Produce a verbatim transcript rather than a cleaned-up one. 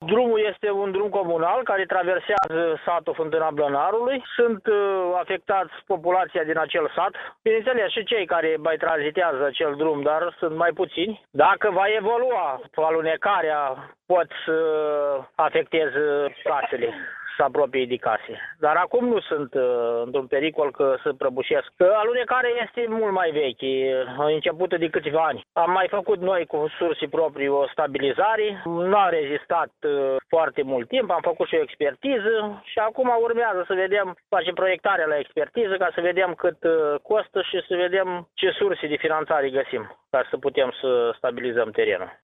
Drumul este un drum comunal care traversează satul Fântâna Blănarului. Sunt uh, afectați populația din acel sat. Bineînțeles și cei care mai tranzitează acel drum, dar sunt mai puțini. Dacă va evolua alunecarea, pot să afecteze casele, să apropie de case. Dar acum nu sunt uh, într-un pericol că să prăbușesc. Alunecarea este mult mai veche, începută de câțiva ani. Am mai făcut noi cu surse proprii o stabilizare, nu a rezistat uh, foarte mult timp, am făcut și o expertiză și acum urmează să vedem, facem proiectarea la expertiză ca să vedem cât uh, costă și să vedem ce surse de finanțare găsim ca să putem să stabilizăm terenul.